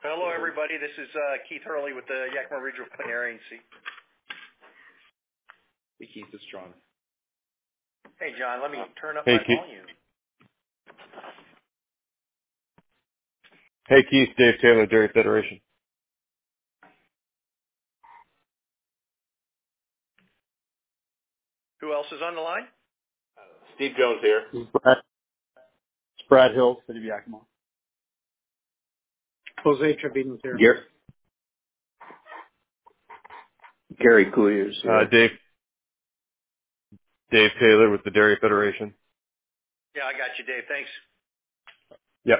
Hello, everybody. This is Keith Hurley with the Yakima Regional Clean Air Agency. Hey, Keith, it's John. Hey, John, let me turn up Hey, my Keith. volume. Hey, Keith, Dave Taylor, Dairy Federation. Who else is on the line? Steve Jones here. It's Brad Hill, City of Yakima. Jose Trevino's here. Gary Couilliers here. Dave Taylor with the Dairy Federation. Yeah, I got you, Dave. Thanks. Yep.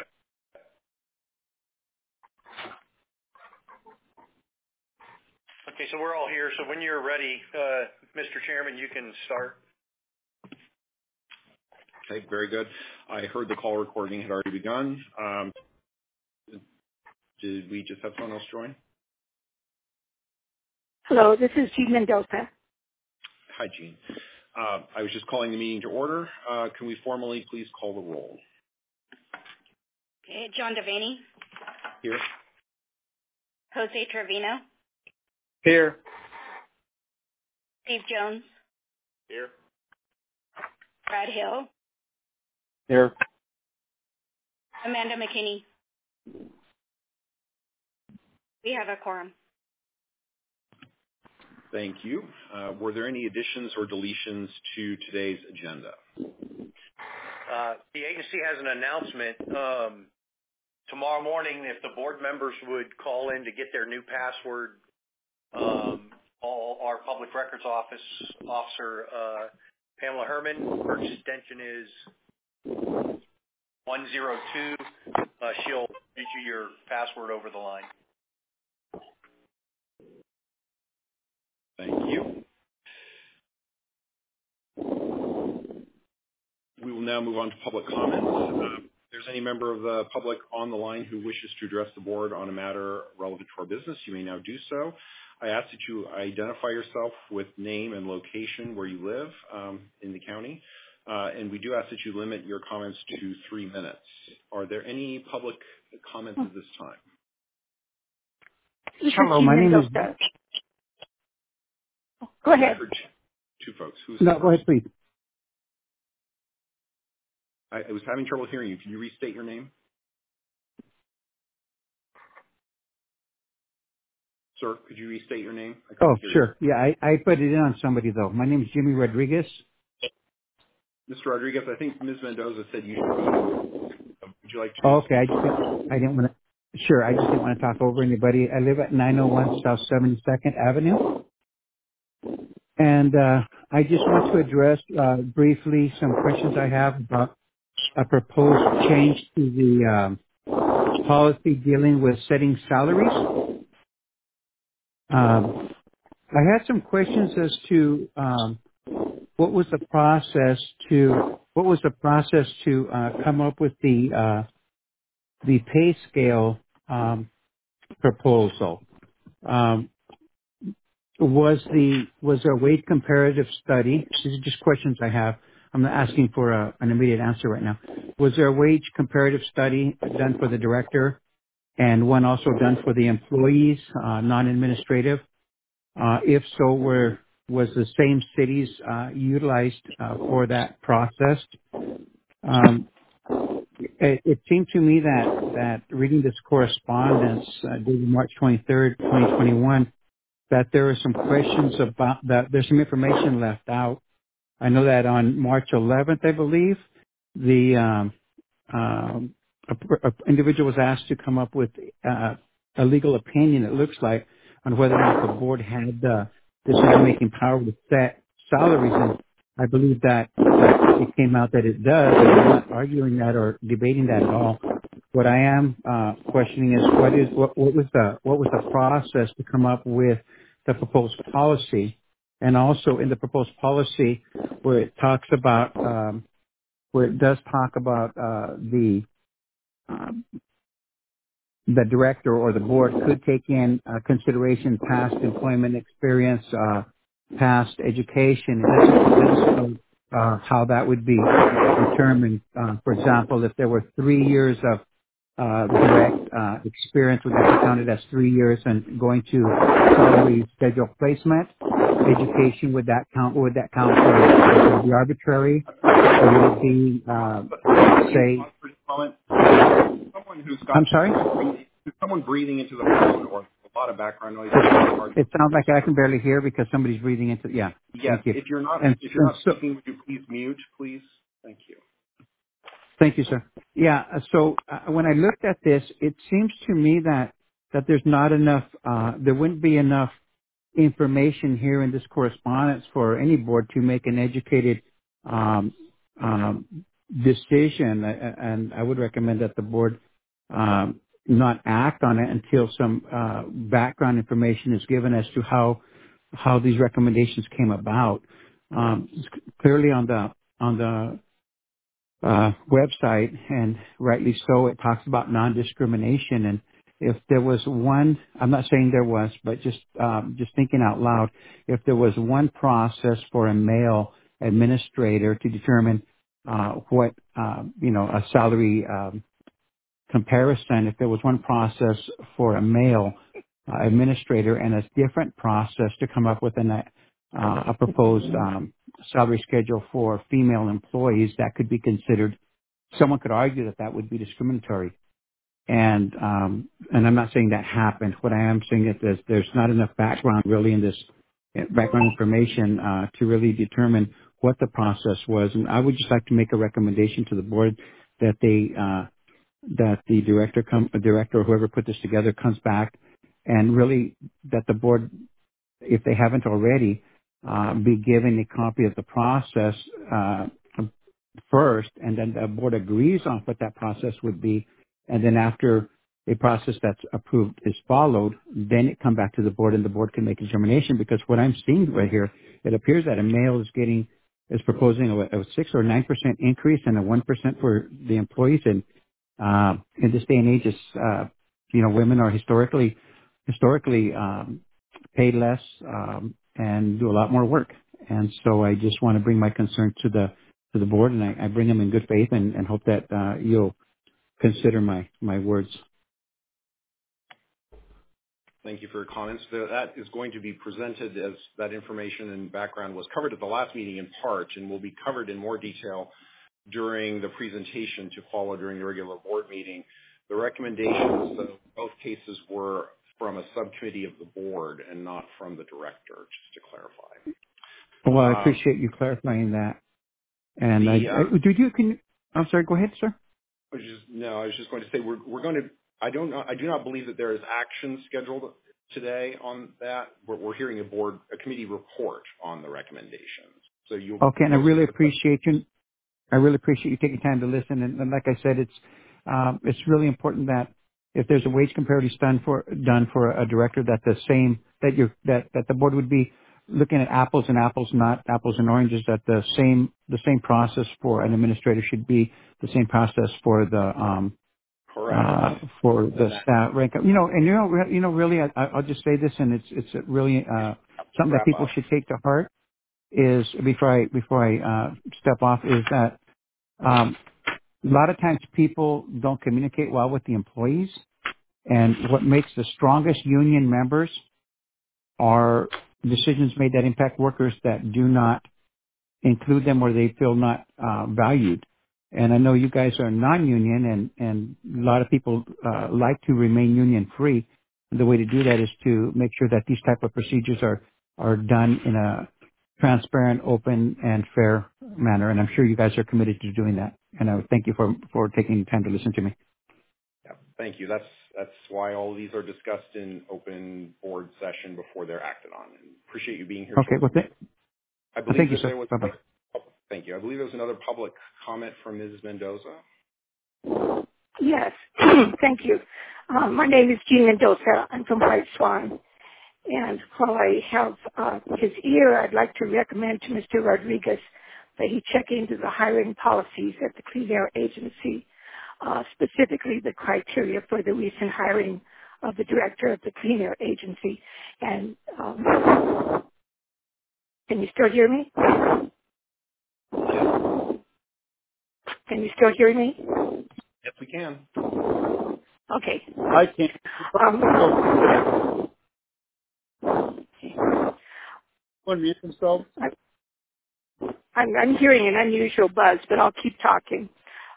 Okay, so we're all here. So when you're ready, Mr. Chairman, you can start. Okay, very good. I heard the call recording had already begun. Did we just have someone else join? Hello, this is Jean Mendoza. Hi, Jean. I was just calling the meeting to order. Can we formally please call the roll? Okay, John Devaney. Here. Jose Trevino. Here. Steve Jones. Here. Brad Hill. Here. Amanda McKinney. We have a quorum. Thank you. Were there any additions or deletions to today's agenda? The agency has an announcement. Tomorrow morning, if the board members would call in to get their new password, all our public records officer, Pamela Herman, her extension is 102. She'll read you your password over the line. Thank you. We will now move on to public comments. If there's any member of the public on the line who wishes to address the board on a matter relevant to our business, you may now do so. I ask that you identify yourself with name and location where you live in the county. And we do ask that you limit your comments to 3 minutes. Are there any public comments at this time? Hello, my name is... Go ahead. I heard two folks. No, go ahead, please. I was having trouble hearing you. Can you restate your name? Sir, could you restate your name? Oh, sure. Yeah, I put it in on somebody, though. My name is Jimmy Rodriguez. Mr. Rodriguez, I think Ms. Mendoza said you should go. Would you like to? Oh, okay, I didn't want to. Sure, I just didn't want to talk over anybody. I live at 901 South 72nd Avenue. And I just want to address briefly some questions I have about a proposed change to the policy dealing with setting salaries. I had some questions as to what was the process to come up with the pay scale proposal. Was there a wage comparative study? These are just questions I have. I'm not asking for an immediate answer right now. Was there a wage comparative study done for the director and one also done for the employees, non-administrative? If so, was the same cities utilized for that process? It seemed to me that reading this correspondence dated March 23rd, 2021, that there are some questions about that. There's some information left out. I know that on March 11th, I believe, the a individual was asked to come up with a legal opinion, it looks like, on whether or not the board had the decision-making power to set salaries. And I believe that it came out that it does. And I'm not arguing that or debating that at all. What I am questioning is what was the process to come up with the proposed policy, and also in the proposed policy where it talks about where it does talk about the director or the board could take in consideration past employment experience, past education. It doesn't how that would be determined. For example, if there were 3 years of direct experience with that counted as 3 years, and going to salary schedule placement, education, would that count for the arbitrary, or would it be say? I'm sorry. Is someone breathing into the phone or a lot of background noise? It sounds like I can barely hear because somebody's breathing into. Yeah. Yes. Thank you. If you're not speaking, would you please mute, please? Thank you. Thank you, sir. Yeah. So when I looked at this, it seems to me that there's not enough. There wouldn't be enough information here in this correspondence for any board to make an educated um, um, decision, and I would recommend that the board not act on it until some background information is given as to how these recommendations came about. Clearly on the website, and rightly so, it talks about non-discrimination. And if there was one, I'm not saying there was, but just thinking out loud, if there was one process for a male administrator to determine what a salary comparison, if there was one process for a male administrator and a different process to come up with a proposed salary schedule for female employees, that could be considered. Someone could argue that would be discriminatory, and I'm not saying that happened. What I am saying is there's not enough background really in this background information to really determine what the process was. And I would just like to make a recommendation to the board that that the director or whoever put this together comes back, and really that the board, if they haven't already, be given a copy of the process first, and then the board agrees on what that process would be, and then after a process that's approved is followed, then it come back to the board, and the board can make a determination. Because what I'm seeing right here, it appears that a male is proposing a 6 or 9% increase and a 1% for the employees, and in this day and age, women are historically paid less and do a lot more work. And so I just want to bring my concern to the board, and I bring them in good faith, and hope that you'll consider my words. Thank you for your comments. That is going to be presented, as that information and background was covered at the last meeting in part, and will be covered in more detail during the presentation to follow during the regular board meeting. The recommendations of both cases were from a subcommittee of the board and not from the director, just to clarify. Well, I appreciate you clarifying that. And I'm sorry, go ahead, sir. I was just going to say we're going to. I do not believe that there is action scheduled today on that. We're hearing a committee report on the recommendations. So you. Okay, and I really appreciate you taking time to listen. And like I said, it's really important that if there's a wage comparison done for a director, that the board would be looking at apples and apples, not apples and oranges. That the same process for an administrator should be the same process for the staff rank. Really, I'll just say this, and it's really something that people should take to heart. Is before I step off, is that a lot of times people don't communicate well with the employees, and what makes the strongest union members are decisions made that impact workers that do not include them or they feel not valued. And I know you guys are non-union, and a lot of people like to remain union-free. The way to do that is to make sure that these type of procedures are done in a transparent, open, and fair manner. And I'm sure you guys are committed to doing that. And I would thank you for taking the time to listen to me. Yeah, thank you. That's why all of these are discussed in open board session before they're acted on. And appreciate you being here. Okay, well, thank you, sir. Bye-bye. Thank you. I believe there was another public comment from Mrs. Mendoza. Yes, thank you. My name is Jean Mendoza. I'm from White Swan. And while I have his ear, I'd like to recommend to Mr. Rodriguez that he check into the hiring policies at the Clean Air Agency, specifically the criteria for the recent hiring of the director of the Clean Air Agency. And can you still hear me? Can you still hear me? Yes, we can. Okay. I can't. Unmute themselves. I'm hearing an unusual buzz, but I'll keep talking.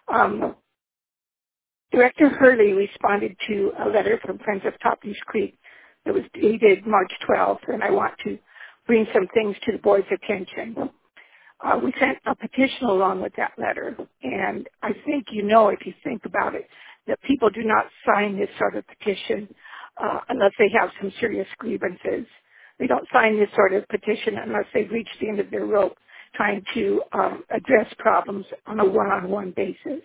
Director Hurley responded to a letter from Friends of Toppings Creek that was dated March 12th, and I want to bring some things to the board's attention. We sent a petition along with that letter, and I think you know, if you think about it, that people do not sign this sort of petition unless they have some serious grievances. They don't sign this sort of petition unless they've reached the end of their rope trying to address problems on a one-on-one basis.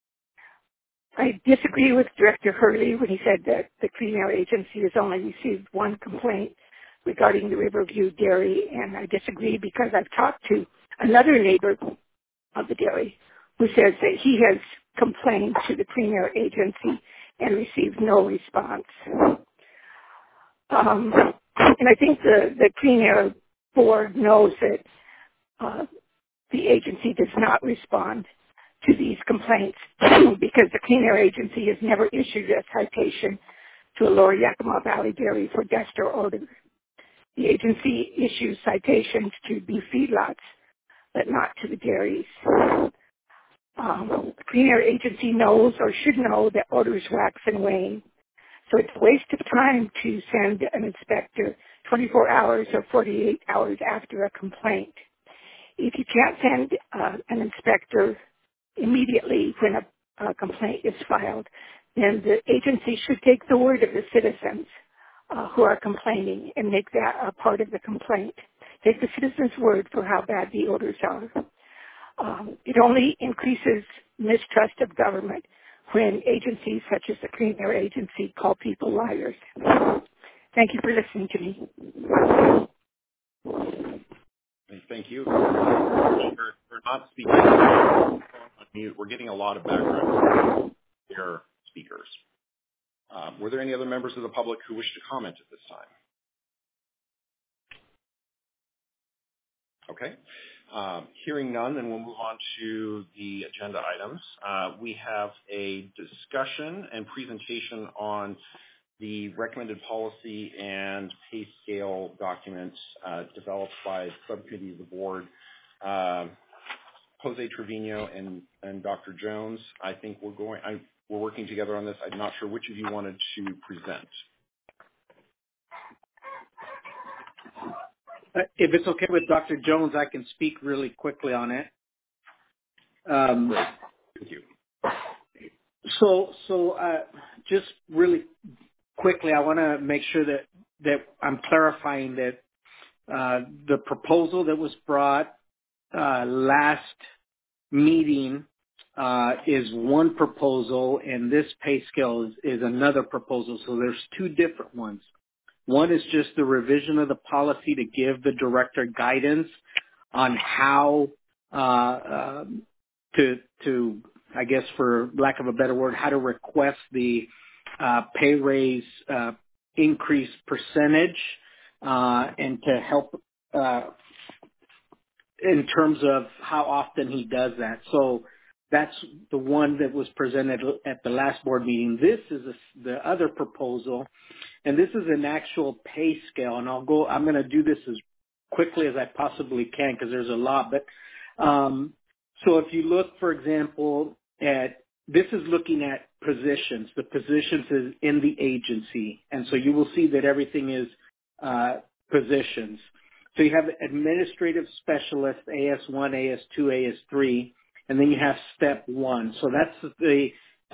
I disagree with Director Hurley when he said that the Clean Air Agency has only received one complaint regarding the Riverview Dairy, and I disagree because I've talked to another neighbor of the dairy who says that he has complained to the Clean Air Agency and received no response. And I think the Clean Air Board knows that the agency does not respond to these complaints because the Clean Air Agency has never issued a citation to a Lower Yakima Valley dairy for dust or odor. The agency issues citations to beef feedlots, but not to the dairies. The Clean Air Agency knows or should know that odors wax and wane. So it's a waste of time to send an inspector 24 hours or 48 hours after a complaint. If you can't send an inspector immediately when a complaint is filed, then the agency should take the word of the citizens who are complaining and make that a part of the complaint. Take the citizens' word for how bad the odors are. It only increases mistrust of government when agencies such as the Clean Air Agency call people liars. Thank you for listening to me. Thank you. We're not speaking on mute. We're getting a lot of background here, speakers. Were there any other members of the public who wish to comment at this time? Okay. Hearing none, then we'll move on to the agenda items. We have a discussion and presentation on the recommended policy and pay scale documents developed by the subcommittee of the board, Jose Trevino and Dr. Jones. I think we're working together on this. I'm not sure which of you wanted to present. If it's okay with Dr. Jones, I can speak really quickly on it. Great. Thank you. So just really quickly, I want to make sure that I'm clarifying that the proposal that was brought last meeting is one proposal, and this pay scale is another proposal. So there's two different ones. One is just the revision of the policy to give the director guidance on how to, I guess for lack of a better word, how to request the pay raise increase percentage and to help in terms of how often he does that. So that's the one that was presented at the last board meeting. This is the other proposal, and this is an actual pay scale. And I'm going to do this as quickly as I possibly can because there's a lot. But so if you look, for example, this is looking at positions. The positions is in the agency, and so you will see that everything is positions. So you have administrative specialist, AS1, AS2, AS3, and then you have step one. So that's the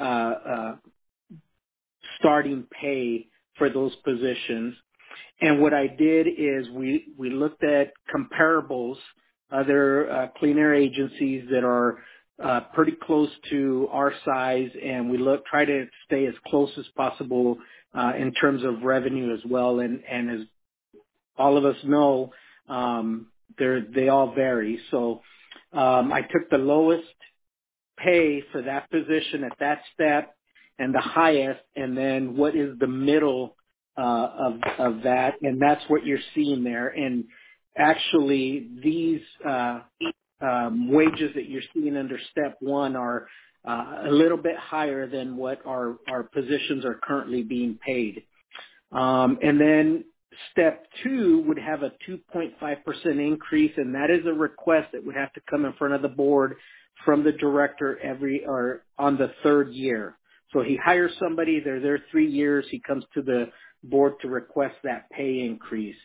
starting pay for those positions. And what I did is we looked at comparables, other clean air agencies that are pretty close to our size, and we try to stay as close as possible in terms of revenue as well. And as all of us know, they all vary. So I took the lowest pay for that position at that step and the highest, and then what is the middle of that, and that's what you're seeing there. And actually, these wages that you're seeing under step one are a little bit higher than what our positions are currently being paid. And then step two would have a 2.5% increase, and that is a request that would have to come in front of the board from the director on the third year. So he hires somebody, they're there 3 years, he comes to the board to request that pay increase.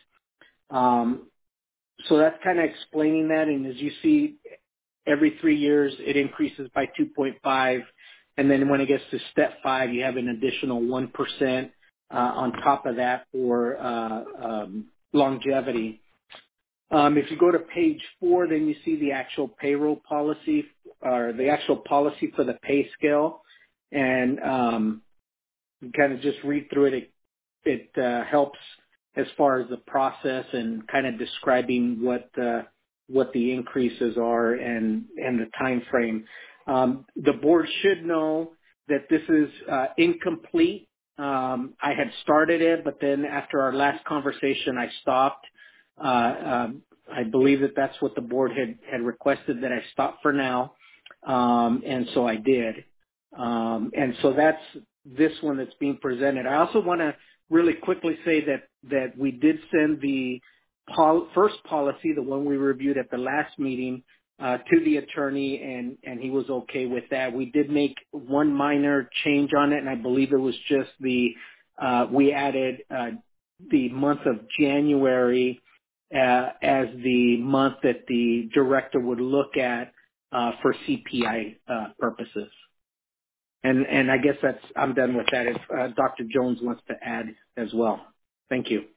So that's kind of explaining that, and as you see, every 3 years it increases by 2.5, and then when it gets to step 5, you have an additional 1% on top of that for longevity. If you go to page 4, then you see the actual payroll policy, or the actual policy for the pay scale, and you kind of just read through it. It helps as far as the process and kind of describing what the increases are and the time frame. The board should know that this is incomplete. I had started it, but then after our last conversation, I stopped. I believe that that's what the board had requested, that I stop for now, and so I did. And so that's this one that's being presented. I also want to really quickly say that we did send the first policy, the one we reviewed at the last meeting, to the attorney, and he was okay with that. We did make one minor change on it, and I believe it was just we added the month of January as the month that the director would look at for CPI purposes. And I guess I'm done with that. If Dr. Jones wants to add as well. Thank you.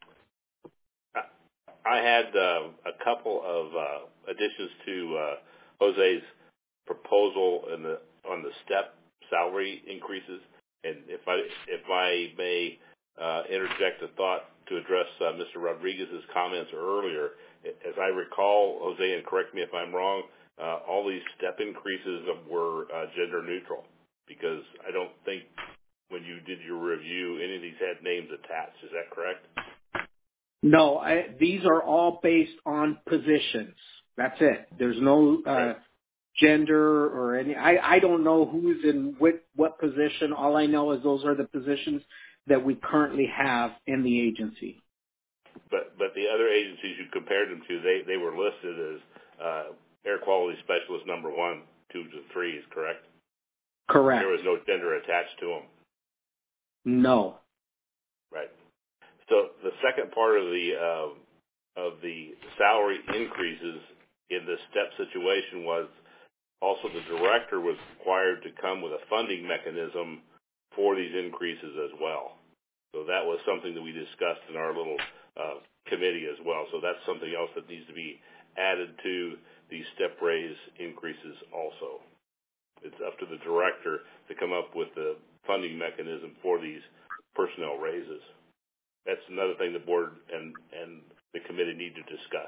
I had a couple of additions to Jose's proposal on the step salary increases, and if I may interject a thought to address Mr. Rodriguez's comments earlier. As I recall, Jose, and correct me if I'm wrong, all these step increases were gender neutral, because I don't think when you did your review any of these had names attached. Is that correct? No, these are all based on positions. That's it. There's no gender or any. I don't know who's in what position. All I know is those are the positions that we currently have in the agency. But the other agencies you compared them to, they were listed as air quality specialist number 1, 2 to 3. Is correct? Correct. There was no gender attached to them. No. Right. So the second part of the salary increases in the step situation was also the director was required to come with a funding mechanism for these increases as well. So that was something that we discussed in our little committee as well. So that's something else that needs to be added to these step raise increases also. It's up to the director to come up with the funding mechanism for these personnel raises. That's another thing the board and the committee need to discuss.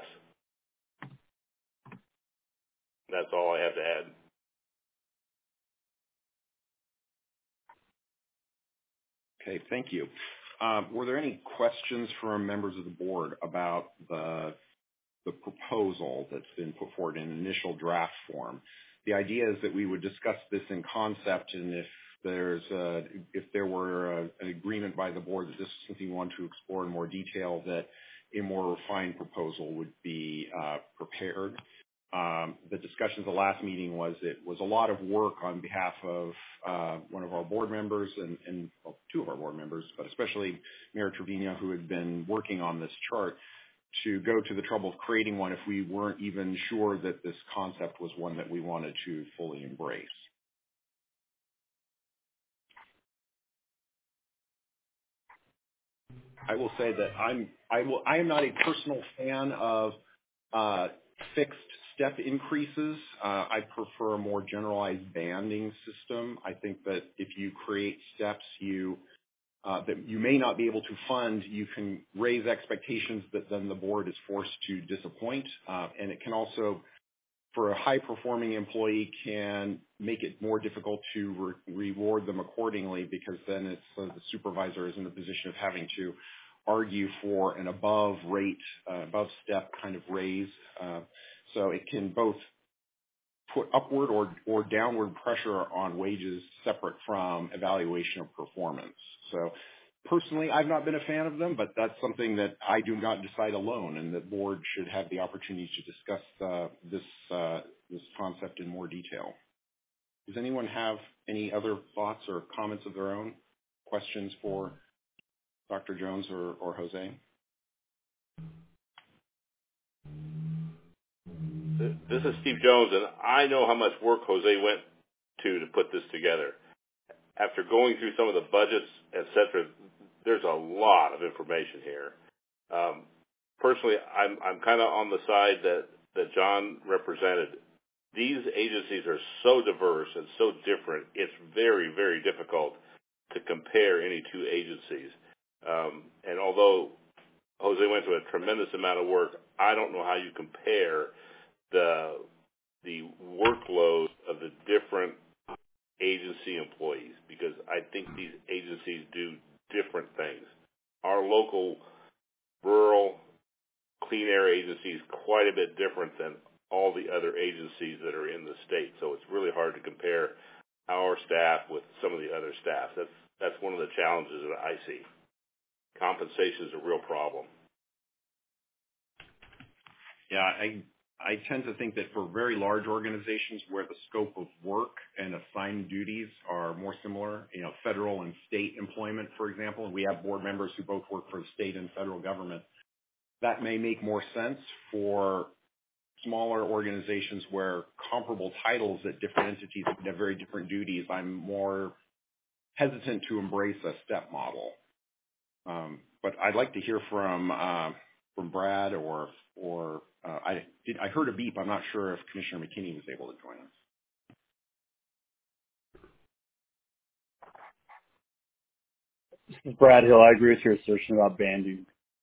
That's all I have to add. Okay, thank you. Were there any questions from members of the board about the proposal that's been put forward in initial draft form? The idea is that we would discuss this in concept, and if there were an agreement by the board that this is something we want to explore in more detail, that a more refined proposal would be prepared. The discussion at the last meeting was it was a lot of work on behalf of one of our board members and two of our board members, but especially Mayor Trevino, who had been working on this chart, to go to the trouble of creating one if we weren't even sure that this concept was one that we wanted to fully embrace. I will say that I am not a personal fan of fixed step increases. I prefer a more generalized banding system. I think that if you create steps that you may not be able to fund, you can raise expectations that then the board is forced to disappoint. And it can also, for a high-performing employee, can make it more difficult to reward them accordingly, because then it's the supervisor is in the position of having to argue for an above step kind of raise. So it can both put upward or downward pressure on wages separate from evaluation of performance. So personally, I've not been a fan of them, but that's something that I do not decide alone, and the board should have the opportunity to discuss this concept in more detail. Does anyone have any other thoughts or comments of their own, questions for Dr. Jones or Jose? This is Steve Jones, and I know how much work Jose went to put this together. After going through some of the budgets, et cetera, there's a lot of information here. Personally, I'm kind of on the side that John represented. These agencies are so diverse and so different, it's very, very difficult to compare any two agencies. And although Jose went to a tremendous amount of work, I don't know how you compare the workload of the different agency employees, because I think these agencies do different things. Our local rural clean air agency is quite a bit different than all the other agencies that are in the state. So it's really hard to compare our staff with some of the other staff. That's one of the challenges that I see. Compensation is a real problem. Yeah, I tend to think that for very large organizations where the scope of work and assigned duties are more similar, federal and state employment, for example, and we have board members who both work for the state and federal government, that may make more sense. For smaller organizations where comparable titles at different entities have very different duties, I'm more hesitant to embrace a step model. But I'd like to hear from Brad or I heard a beep. I'm not sure if Commissioner McKinney was able to join us. Brad Hill, I agree with your assertion about banding.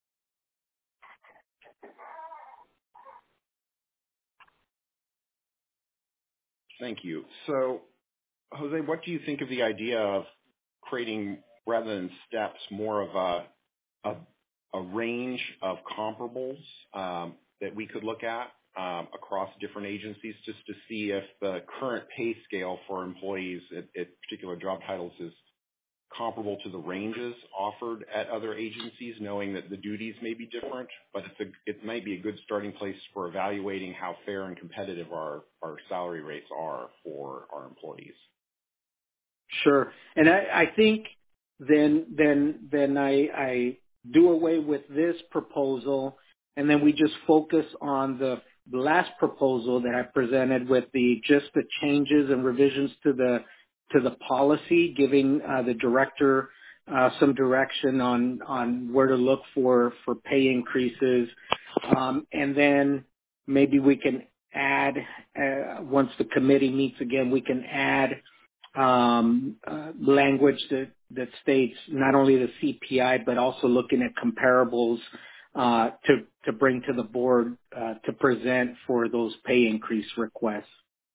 Thank you. So, Jose, what do you think of the idea of creating, rather than steps, more of a range of comparables that we could look at across different agencies, just to see if the current pay scale for employees at particular job titles is comparable to the ranges offered at other agencies, knowing that the duties may be different, but it might be a good starting place for evaluating how fair and competitive our salary rates are for our employees. Sure. And I think then I do away with this proposal, and then we just focus on the last proposal that I presented with just the changes and revisions to the policy, giving the director some direction on where to look for pay increases, and then maybe we can add once the committee meets again, we can add language that states not only the CPI but also looking at comparables to bring to the board to present for those pay increase requests.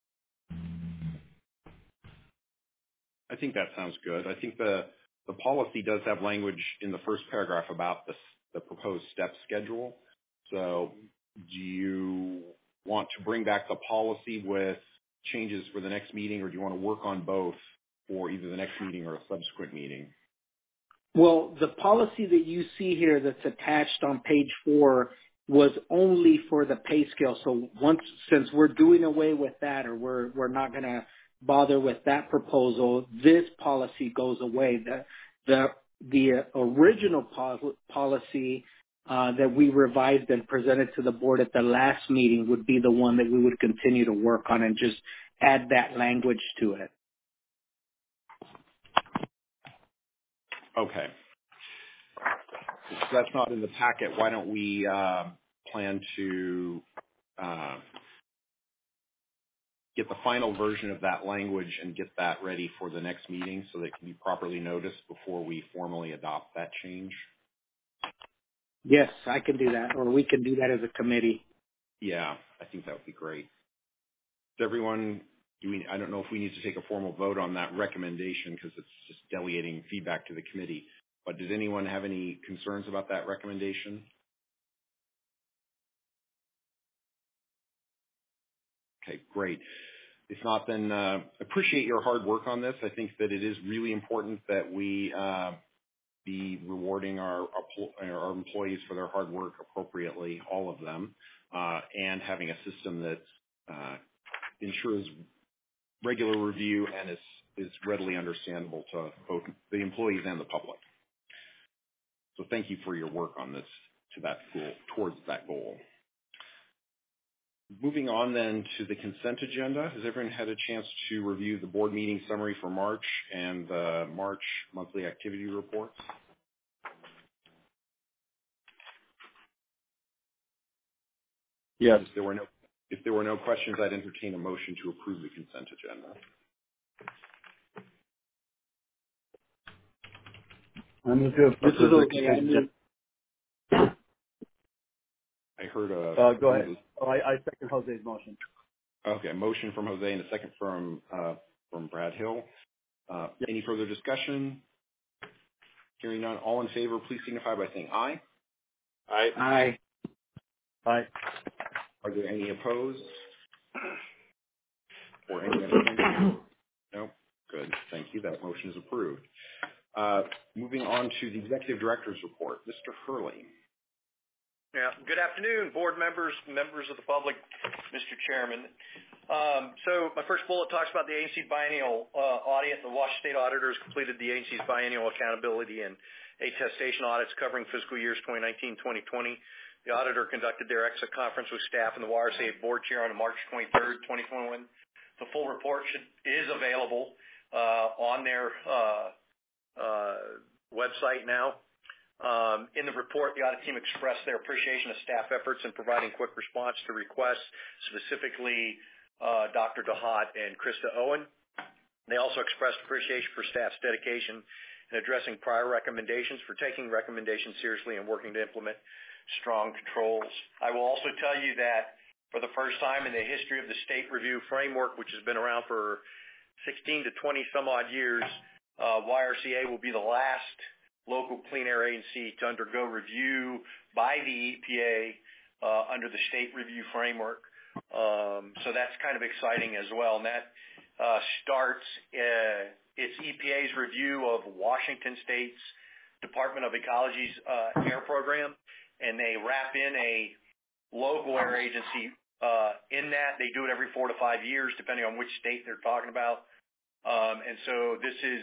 I think that sounds good. I think the policy does have language in the first paragraph about the proposed step schedule. So do you want to bring back the policy with changes for the next meeting, or do you want to work on both for either the next meeting or a subsequent meeting? Well, the policy that you see here that's attached on page 4 was only for the pay scale. So since we're doing away with that, or we're not going to bother with that proposal, this policy goes away. The original policy that we revised and presented to the board at the last meeting would be the one that we would continue to work on and just add that language to it. Okay. So that's not in the packet. Why don't we plan to get the final version of that language and get that ready for the next meeting so that it can be properly noticed before we formally adopt that change? Yes, I can do that, or we can do that as a committee. Yeah, I think that would be great. Does everyone, I don't know if we need to take a formal vote on that recommendation because it's just delegating feedback to the committee, but does anyone have any concerns about that recommendation? Okay, great. if not, then appreciate your hard work on this. I think that it is really important that we be rewarding our employees for their hard work appropriately, all of them, and having a system that ensures regular review and is readily understandable to both the employees and the public. So thank you for your work on this towards that goal. Moving on then to the consent agenda. Has everyone had a chance to review the board meeting summary for March and the March monthly activity reports? Yes. If there were no questions, I'd entertain a motion to approve the consent agenda. I'm going to approve the consent agenda. I heard go ahead. I second Jose's motion. Okay, motion from Jose and a second from Brad Hill. Any further discussion? Hearing none, all in favor, please signify by saying aye. Aye. Aye. Aye. Are there any opposed? Or any abstentions? No? Good. Thank you. That motion is approved. Moving on to the Executive Director's Report. Mr. Hurley. Yeah. Good afternoon, board members, members of the public, Mr. Chairman. So my first bullet talks about the agency biennial audit. The Washington State auditors completed the agency's biennial accountability and attestation audits covering fiscal years 2019-2020. The auditor conducted their exit conference with staff and the YRCA board chair on March 23rd, 2021. The full report is available on their website now. In the report, the audit team expressed their appreciation of staff efforts in providing quick response to requests, specifically Dr. DeHaat and Krista Owen. They also expressed appreciation for staff's dedication in addressing prior recommendations, for taking recommendations seriously and working to implement strong controls. I will also tell you that for the first time in the history of the state review framework, which has been around for 16 to 20 some odd years, YRCA will be the last local clean air agency to undergo review by the EPA under the state review framework. So that's kind of exciting as well. And that starts its EPA's review of Washington State's Department of Ecology's air program, and they wrap in a local air agency in that. They do it every 4 to 5 years, depending on which state they're talking about. And so this is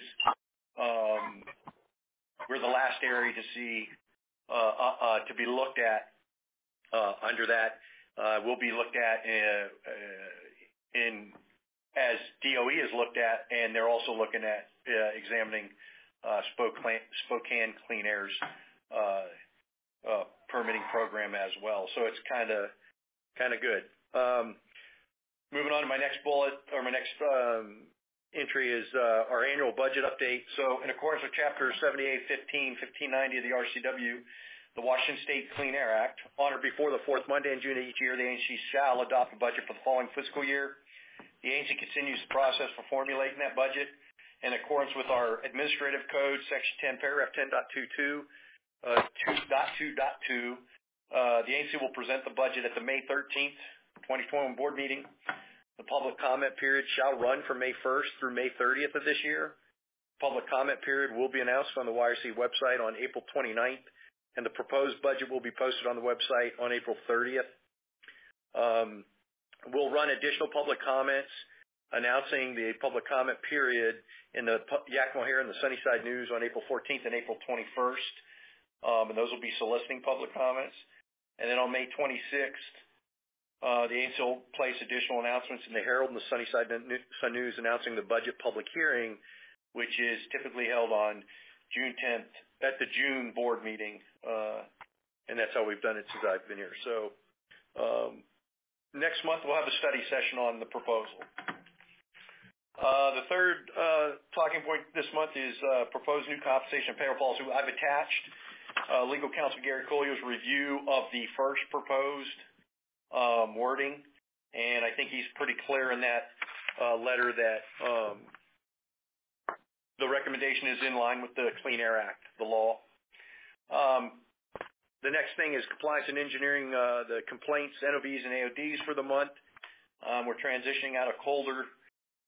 we're the last air agency to be looked at under that. Will be looked at as DOE is looked at, and they're also looking at examining Spokane Clean Air's permitting program as well. So it's kind of good. Moving on to my next bullet, or my next entry is our annual budget update. So in accordance with Chapter 7815, 1590 of the RCW, the Washington State Clean Air Act, on or before the fourth Monday in June of each year, the agency shall adopt a budget for the following fiscal year. The agency continues the process for formulating that budget in accordance with our administrative code, Section 10, Paragraph 10.22, 2.2.2. The agency will present the budget at the May 13th, 2021 board meeting. The public comment period shall run from May 1st through May 30th of this year. Public comment period will be announced on the YRC website on April 29th, and the proposed budget will be posted on the website on April 30th. We'll run additional public comments announcing the public comment period in the Yakima Herald and the Sunnyside News on April 14th and April 21st. And those will be soliciting public comments. And then on May 26th, the agency will place additional announcements in the Herald and the Sunnyside Sun News announcing the budget public hearing, which is typically held on June 10th at the June board meeting. And that's how we've done it since I've been here. So next month we'll have a study session on the proposal. The third talking point this month is proposed new compensation and payroll policy. I've attached legal counsel Gary Coolier's review of the first proposed wording, and I think he's pretty clear in that letter that the recommendation is in line with the Clean Air Act, the law. The next thing is compliance and engineering, the complaints, NOVs, and AODs for the month. We're transitioning out of colder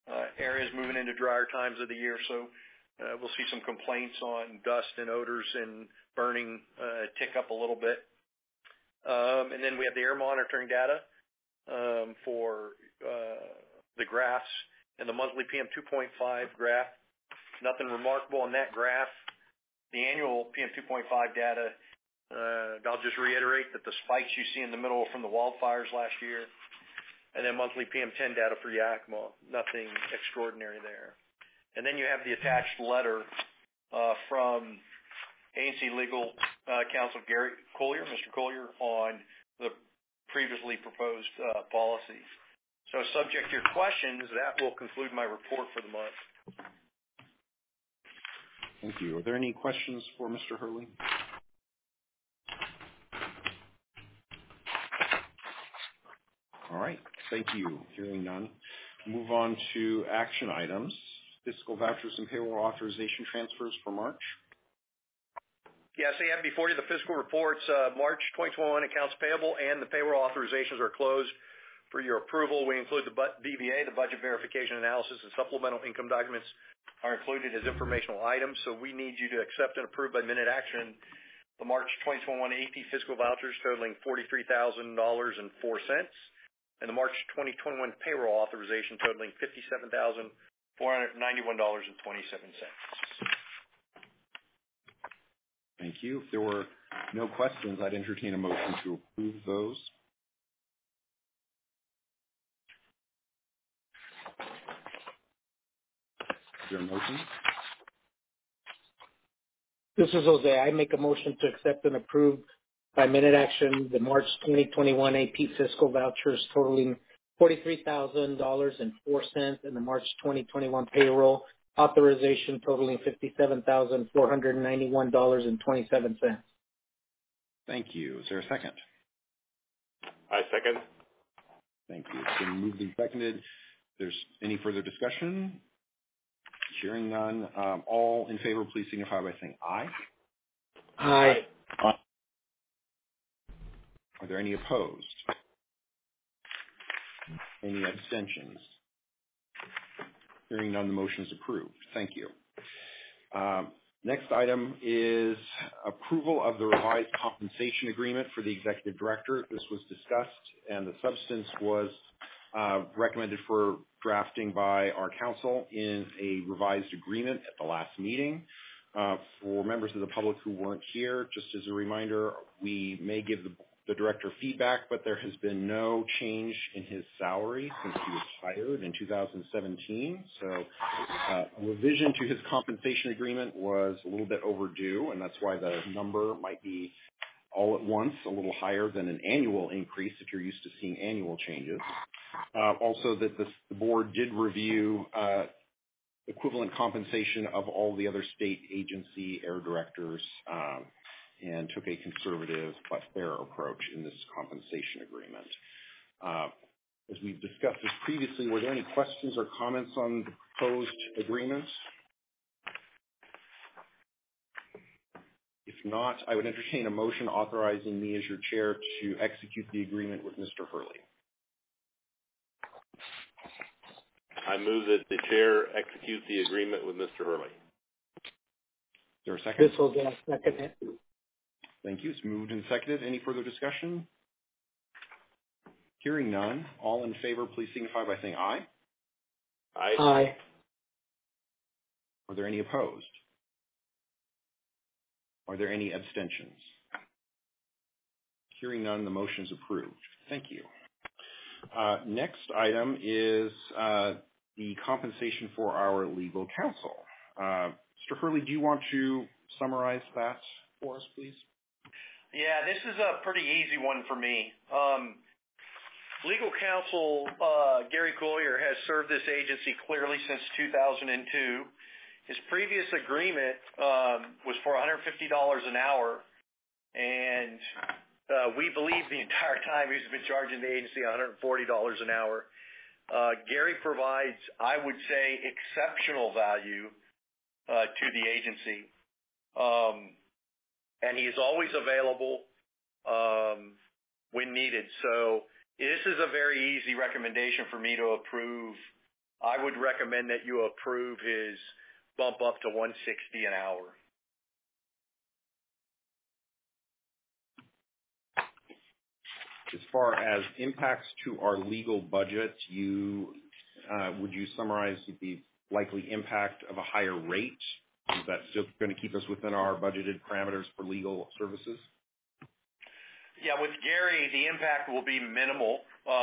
areas moving into drier times of the year. So we'll see some complaints on dust and odors and burning tick up a little bit. And then we have the air monitoring data for the graphs and the monthly PM 2.5 graph. Nothing remarkable on that graph. The annual PM 2.5 data, I'll just reiterate that the spikes you see in the middle are from the wildfires last year. And then monthly PM 10 data for Yakima, nothing extraordinary there. And then you have the attached letter from ANC Legal Counsel Gary Collier, Mr. Collier, on the previously proposed policies. So subject to your questions, that will conclude my report for the month. Thank you. Are there any questions for Mr. Hurley? All right. Thank you. Hearing none. Move on to action items. Fiscal vouchers and payroll authorization transfers for March. Yes, I have before you the fiscal reports. March 2021 accounts payable and the payroll authorizations are closed for your approval. We include the BVA, the budget verification analysis, and supplemental income documents are included as informational items. So we need you to accept and approve by minute action the March 2021 AP fiscal vouchers totaling $43,000.04. And the March 2021 payroll authorization totaling $57,491.27. Thank you. If there were no questions, I'd entertain a motion to approve those. Is there a motion? This is Jose. I make a motion to accept and approve by minute action the March 2021 AP fiscal vouchers totaling $43,000.04 and the March 2021 payroll authorization totaling $57,491.27. Thank you. Is there a second? I second. Thank you. It's been moved and seconded. If there's any further discussion? Hearing none. All in favor, please signify by saying aye. Aye. Aye. Are there any opposed? Any abstentions? Hearing none, the motion is approved. Thank you. Next item is approval of the revised compensation agreement for the executive director. This was discussed, and the substance was recommended for drafting by our council in a revised agreement at the last meeting. For members of the public who weren't here, just as a reminder, we may give the director feedback, but there has been no change in his salary since he was hired in 2017. So a revision to his compensation agreement was a little bit overdue, and that's why the number might be all at once a little higher than an annual increase if you're used to seeing annual changes. Also that the board did review equivalent compensation of all the other state agency air directors and took a conservative but fair approach in this compensation agreement. As we've discussed this previously, were there any questions or comments on the proposed agreement? If not, I would entertain a motion authorizing me as your chair to execute the agreement with Mr. Hurley. I move that the chair execute the agreement with Mr. Hurley. Is there a second? This will get seconded. Thank you. It's moved and seconded. Any further discussion? Hearing none. All in favor, please signify by saying aye. Aye. Aye. Are there any opposed? Are there any abstentions? Hearing none, the motion is approved. Thank you. Next item is the compensation for our legal counsel. Mr. Hurley, do you want to summarize that for us, please? Yeah, this is a pretty easy one for me. Legal counsel Gary Collier has served this agency clearly since 2002. His previous agreement was for $150 an hour, and we believe the entire time he's been charging the agency $140 an hour. Gary provides, I would say, exceptional value to the agency. And he is always available when needed. So this is a very easy recommendation for me to approve I would recommend that you approve his bump up to $160 an hour. As far as impacts to our legal budget, would you summarize the likely impact of a higher rate? Is that still going to keep us within our budgeted parameters for legal services? Yeah, with Gary, the impact will be minimal.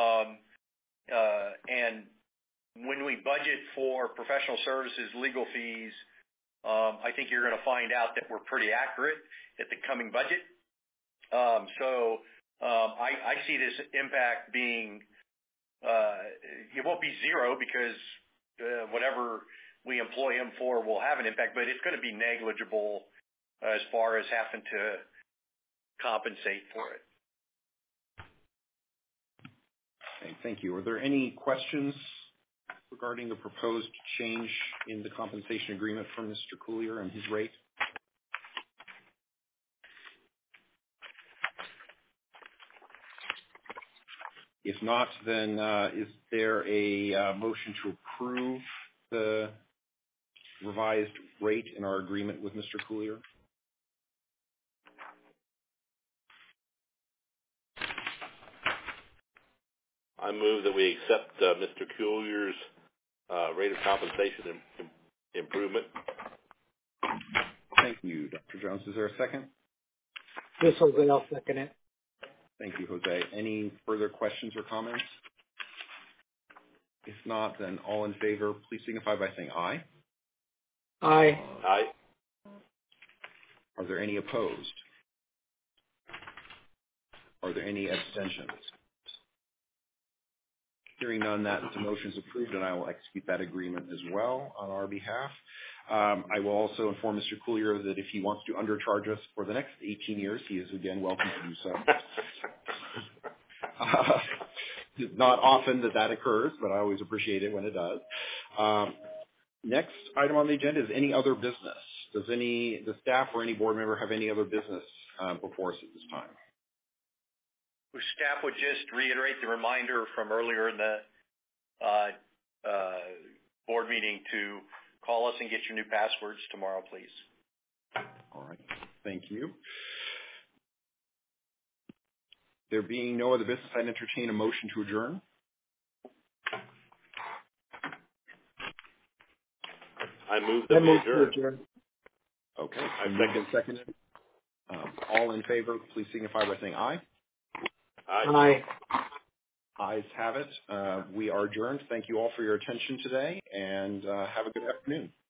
And when we budget for professional services, legal fees, I think you're going to find out that we're pretty accurate at the coming budget. I see this impact being, it won't be zero because whatever we employ him for will have an impact, but it's going to be negligible as far as having to compensate for it. Okay, thank you. Are there any questions regarding the proposed change in the compensation agreement for Mr. Coulier and his rate? If not, then is there a motion to approve the revised rate in our agreement with Mr. Coulier? I move that we accept Mr. Coulier's rate of compensation improvement. Thank you, Dr. Jones. Is there a second? Yes, Jose, I'll second it. Thank you, Jose. Any further questions or comments? If not, then all in favor, please signify by saying aye. Aye. Aye. Are there any opposed? Are there any abstentions? Hearing none, that the motion is approved, and I will execute that agreement as well on our behalf. I will also inform Mr. Coulier that if he wants to undercharge us for the next 18 years, he is again welcome to do so. Not often that occurs, but I always appreciate it when it does. Next item on the agenda is any other business. Does the staff or any board member have any other business before us at this time? Staff would just reiterate the reminder from earlier in the board meeting to call us and get your new passwords tomorrow, please. All right. Thank you. There being no other business, I'd entertain a motion to adjourn. I move that we adjourn. Okay. I seconded. All in favor, please signify by saying aye. Aye. Ayes have it. We are adjourned. Thank you all for your attention today, and have a good afternoon.